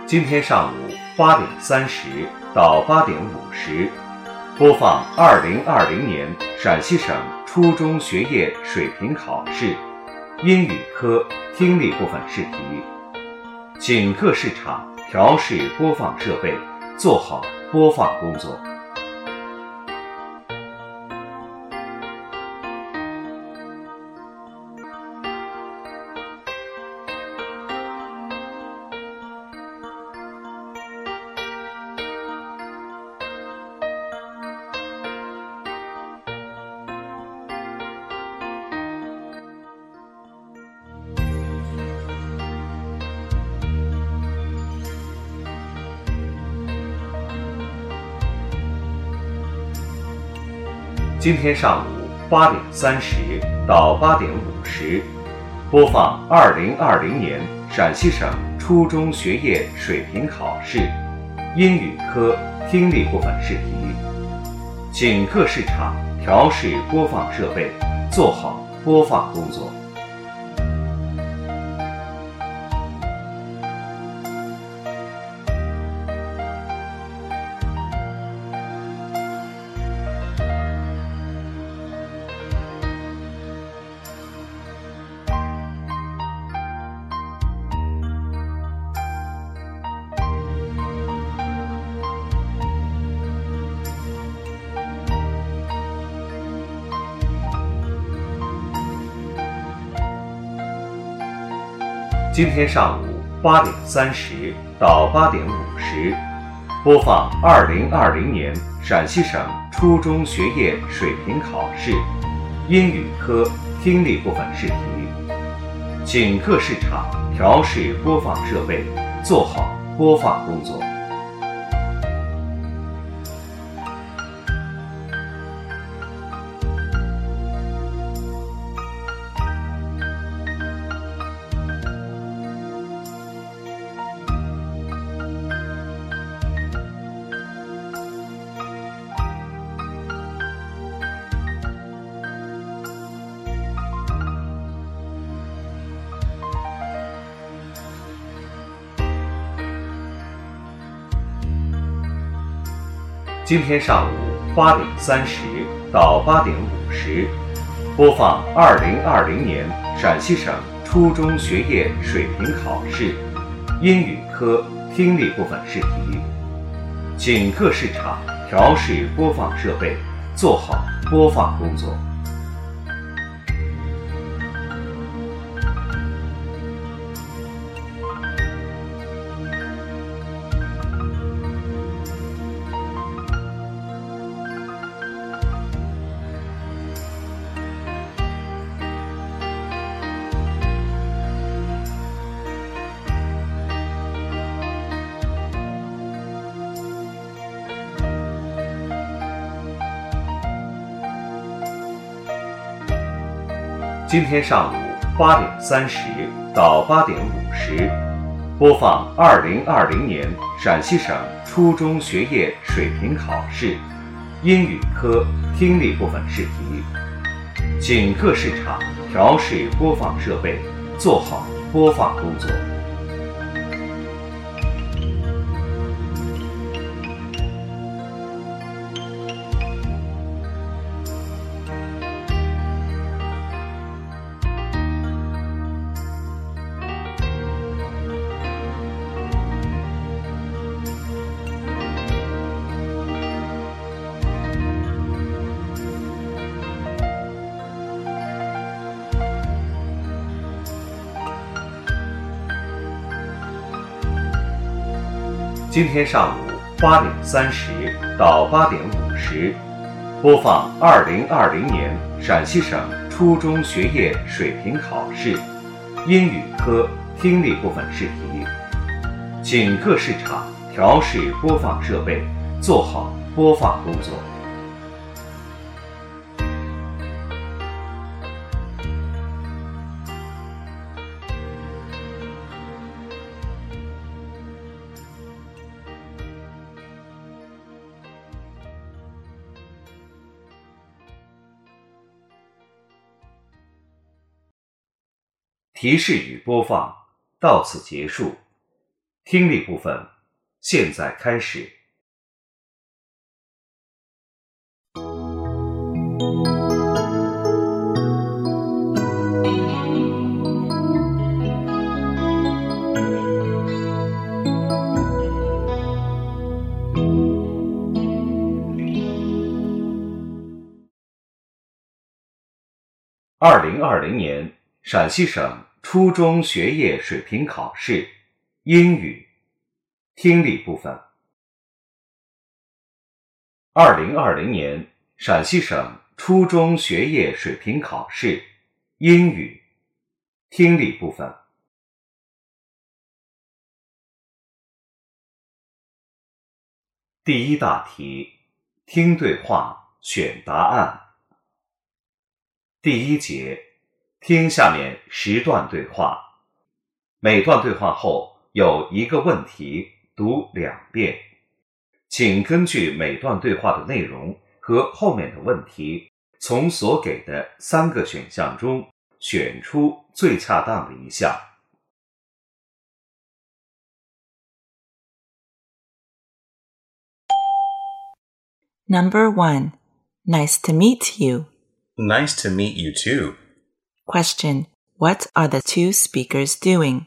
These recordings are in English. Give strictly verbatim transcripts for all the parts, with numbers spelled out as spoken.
今天上午八点三十到八点五十，播放二零二零年陕西省初中学业水平考试英语科听力部分试题，请各市场调试播放设备，做好播放工作。今天上午八点三十到八点五十，播放二零二零年陕西省初中学业水平考试英语科听力部分试题，请各市场调试播放设备，做好播放工作。今天上午八点三十到八点五十，播放二零二零年陕西省初中学业水平考试英语科听力部分试题，请各市场调试播放设备，做好播放工作。今天上午八点三十到八点五十，播放二零二零年陕西省初中学业水平考试英语科听力部分试题，请各市场调试播放设备，做好播放工作。今天上午八点三十到八点五十，播放二零二零年陕西省初中学业水平考试英语科听力部分试题，请各市场调试播放设备，做好播放工作。今天上午八点三十到八点五十，播放二零二零年陕西省初中学业水平考试英语科听力部分试题，请各市场调试播放设备，做好播放工作。提示与播放到此结束。 听力部分，现在开始。二零二零年陕西省初中学业水平考试英语听力部分。二零二零年陕西省初中学业水平考试英语听力部分。第一大题，听对话，选答案。第一节，听下面十段对话，每段对话后有一个问题，读两遍。请根据每段对话的内容和后面的问题，从所给的三个选项中选出最恰当的一项。 Number one. Nice to meet you. Nice to meet you too. Question. What are the two speakers doing?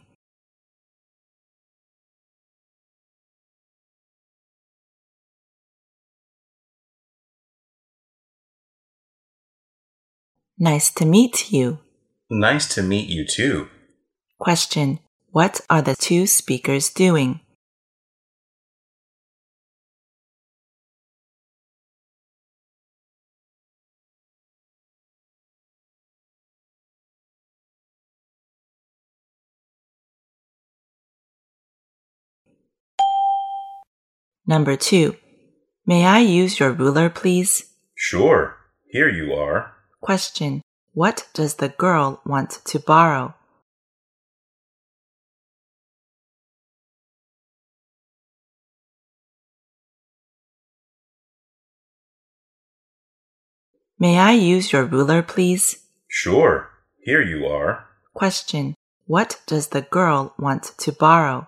Nice to meet you. Nice to meet you too. Question. What are the two speakers doing? Number two. May I use your ruler, please? Sure. Here you are. Question. What does the girl want to borrow? May I use your ruler, please? Sure. Here you are. Question. What does the girl want to borrow?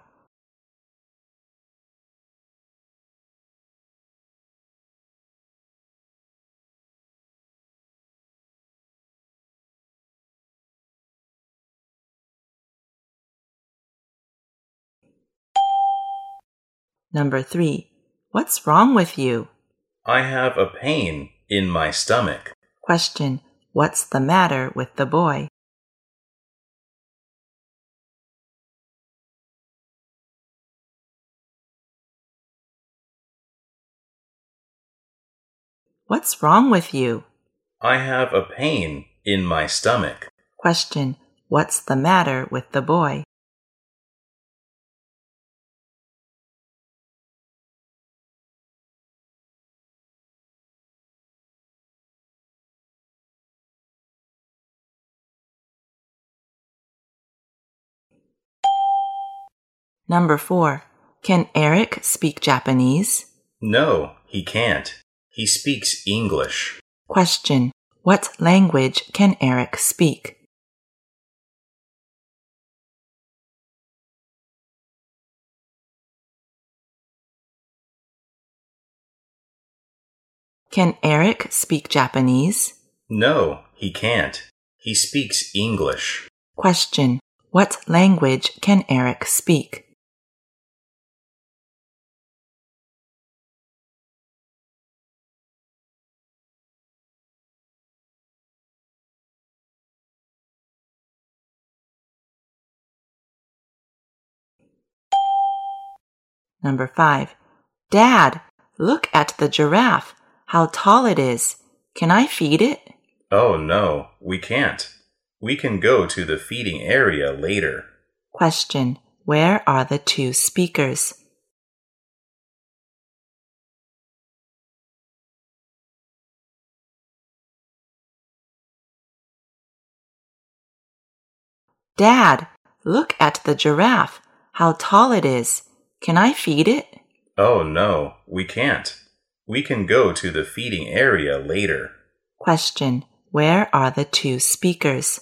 Number three. What's wrong with you? I have a pain in my stomach. Question. What's the matter with the boy? What's wrong with you? I have a pain in my stomach. Question. What's the matter with the boy? Number four. Can Eric speak Japanese? No, he can't. He speaks English. Question. What language can Eric speak? Can Eric speak Japanese? No, he can't. He speaks English. Question. What language can Eric speak? Number five. Dad, look at the giraffe. How tall it is. Can I feed it? Oh, no, we can't. We can go to the feeding area later. Question. Where are the two speakers? Dad, look at the giraffe. How tall it is. Can I feed it? Oh, no, we can't. We can go to the feeding area later. Question. Where are the two speakers?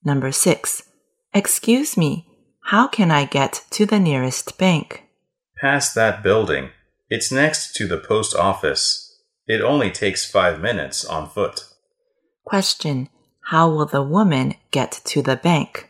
Number six. Excuse me, how can I get to the nearest bank? Past that building. It's next to the post office. It only takes five minutes on foot. Question. How will the woman get to the bank?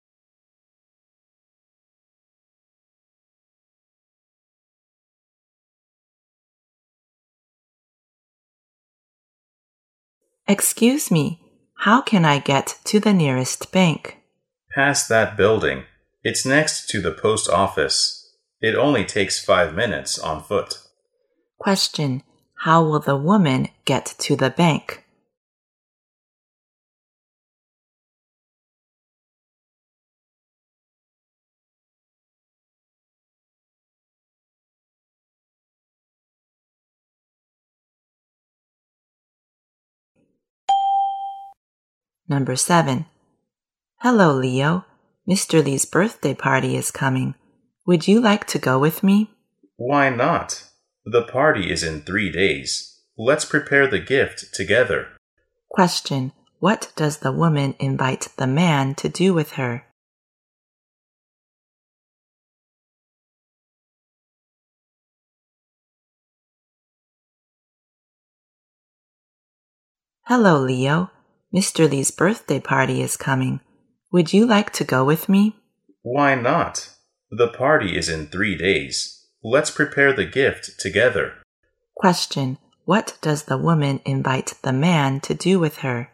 Excuse me, how can I get to the nearest bank? Past that building. It's next to the post office. It only takes five minutes on foot. Question. How will the woman get to the bank? Number seven. Hello, Leo. Mister Lee's birthday party is coming. Would you like to go with me? Why not? The party is in three days. Let's prepare the gift together. Question. What does the woman invite the man to do with her? Hello, Leo. Mister Lee's birthday party is coming. Would you like to go with me? Why not? The party is in three days. Let's prepare the gift together. Question. What does the woman invite the man to do with her?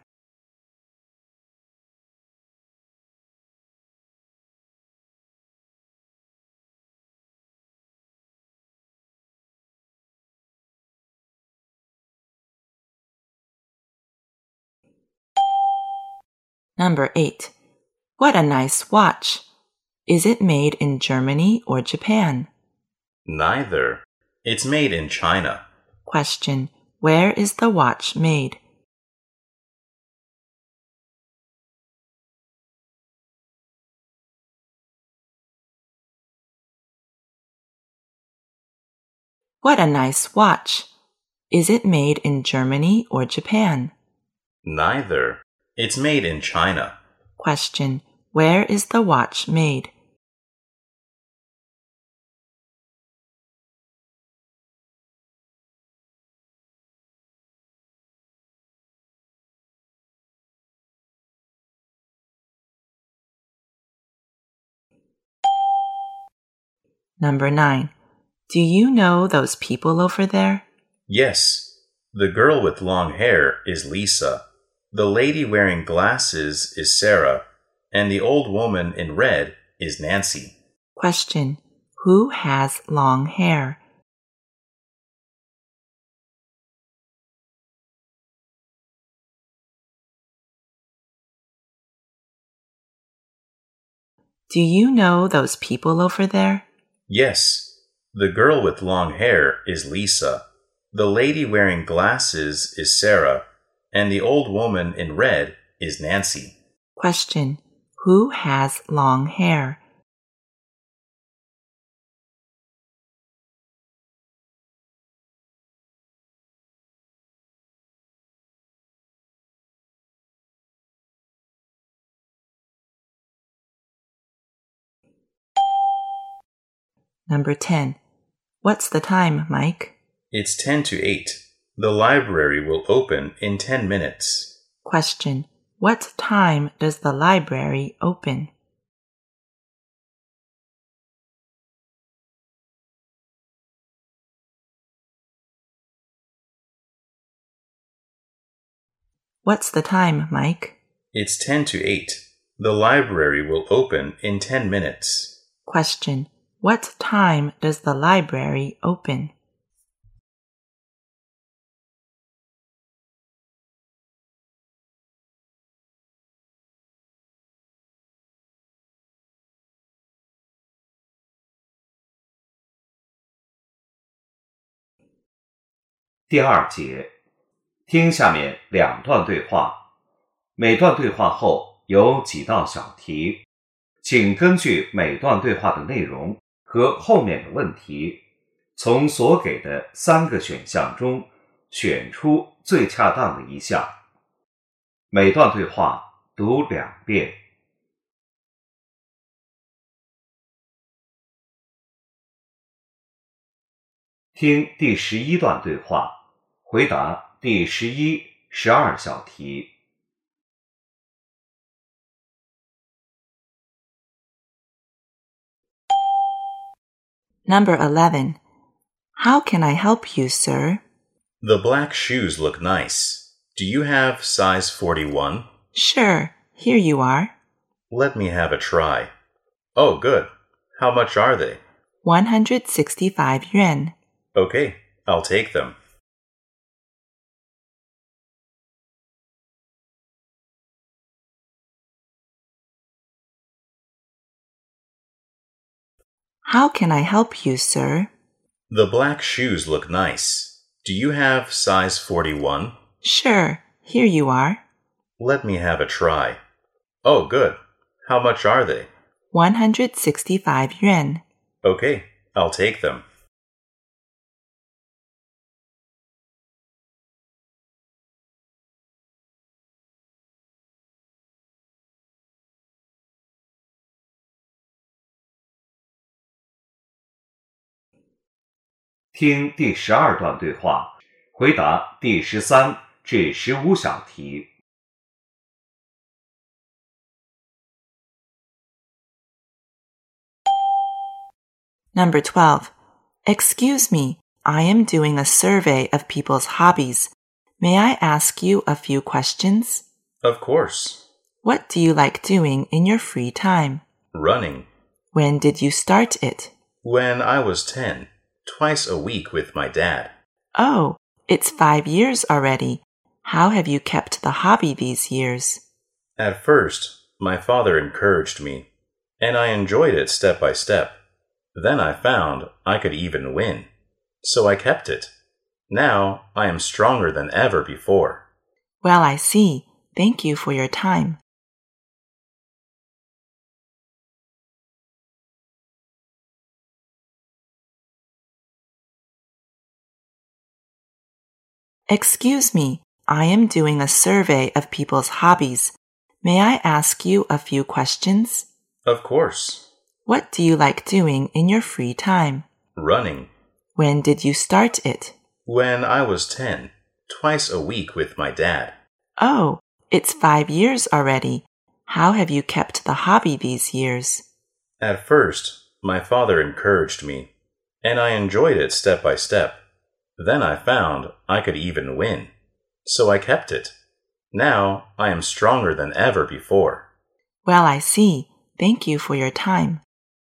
Number eight. What a nice watch. Is it made in Germany or Japan? Neither. It's made in China. Question. Where is the watch made? What a nice watch. Is it made in Germany or Japan? Neither. It's made in China. Question. Where is the watch made? Number nine. Do you know those people over there? Yes. The girl with long hair is Lisa. The lady wearing glasses is Sarah. And the old woman in red is Nancy. Question. Who has long hair? Do you know those people over there? Yes. The girl with long hair is Lisa. The lady wearing glasses is Sarah. And the old woman in red is Nancy. Question. Who has long hair? Number ten. What's the time, Mike? It's ten to eight. The library will open in ten minutes. Question. What time does the library open? What's the time, Mike? It's ten to eight. The library will open in ten minutes. Question. What time does the library open? 第二节，听下面两段对话，每段对话后有几道小题，请根据每段对话的内容和后面的问题，从所给的三个选项中选出最恰当的一项。每段对话读两遍。 听第十一段对话，回答第十一、十二小题。 Number eleven. How can I help you, sir? The black shoes look nice. Do you have size forty-one? Sure, here you are. Let me have a try. Oh, good. How much are they? one hundred sixty-five yuan. Okay, I'll take them. How can I help you, sir? The black shoes look nice. Do you have size forty-one? Sure, here you are. Let me have a try. Oh, good. How much are they? one hundred sixty-five yuan. Okay, I'll take them. 《听第十二段对话，回答第十三至十五小题。 Number twelve. Excuse me, I am doing a survey of people's hobbies. May I ask you a few questions? Of course. What do you like doing in your free time? Running. When did you start it? When I was ten, twice a week with my dad. Oh, it's five years already. How have you kept the hobby these years? At first, my father encouraged me, and I enjoyed it step by step. Then I found I could even win, so I kept it. Now I am stronger than ever before. Well, I see. Thank you for your time. Excuse me, I am doing a survey of people's hobbies. May I ask you a few questions? Of course. What do you like doing in your free time? Running. When did you start it? When I was ten, twice a week with my dad. Oh, it's five years already. How have you kept the hobby these years? At first, my father encouraged me, and I enjoyed it step by step. Then I found I could even win, so I kept it. Now I am stronger than ever before. Well, I see. Thank you for your time.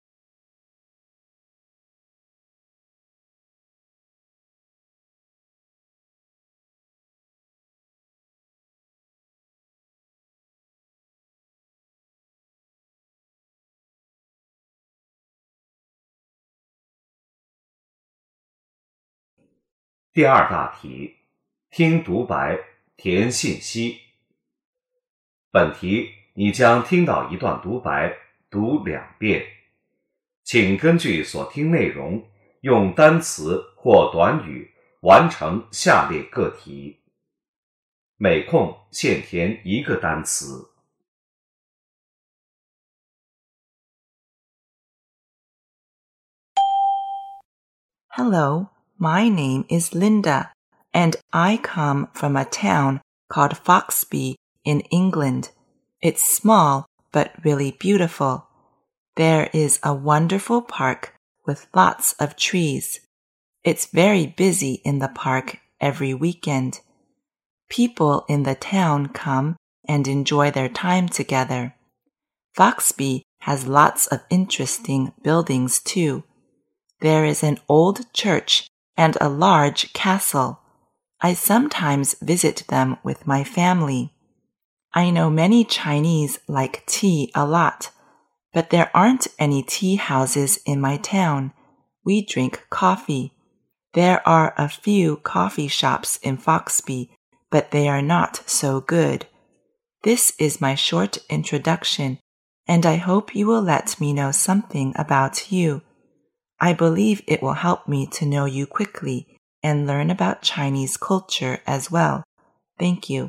《第二大题，听独白，填信息。本题你将听到一段独白，读两遍。请根据所听内容，用单词或短语完成下列个题。每空限填一个单词。 Hello, my name is Linda, and I come from a town called Foxby in England. It's small, but really beautiful. There is a wonderful park with lots of trees. It's very busy in the park every weekend. People in the town come and enjoy their time together. Foxby has lots of interesting buildings too. There is an old church and a large castle. I sometimes visit them with my family. I know many Chinese like tea a lot, but there aren't any tea houses in my town. We drink coffee. There are a few coffee shops in Foxby, but they are not so good. This is my short introduction, and I hope you will let me know something about you. I believe it will help me to know you quickly and learn about Chinese culture as well. Thank you.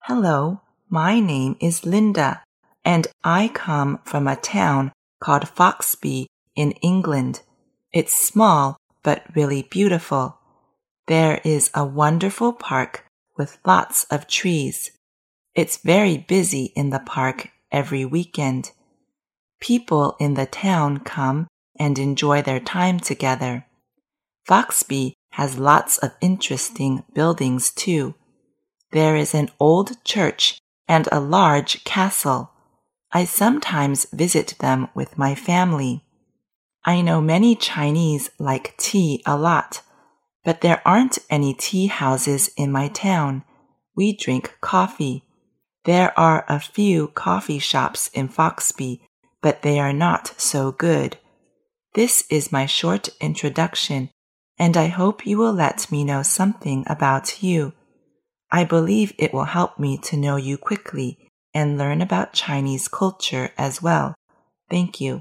Hello, my name is Linda, and I come from a town called Foxby in England. It's small, but really beautiful. There is a wonderful park with lots of trees. It's very busy in the park every weekend. People in the town come and enjoy their time together. Foxby has lots of interesting buildings too. There is an old church and a large castle. I sometimes visit them with my family. I know many Chinese like tea a lot, but there aren't any tea houses in my town. We drink coffee. There are a few coffee shops in Foxby, but they are not so good. This is my short introduction, and I hope you will let me know something about you. I believe it will help me to know you quickly and learn about Chinese culture as well. Thank you.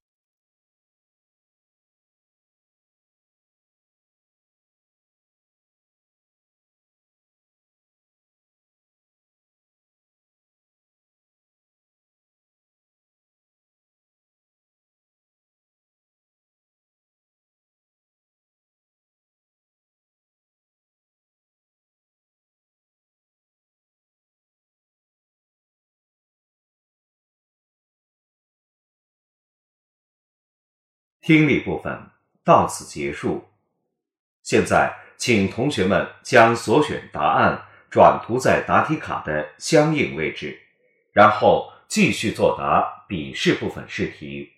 听力部分到此结束。现在，请同学们将所选答案转涂在答题卡的相应位置，然后继续作答笔试部分试题。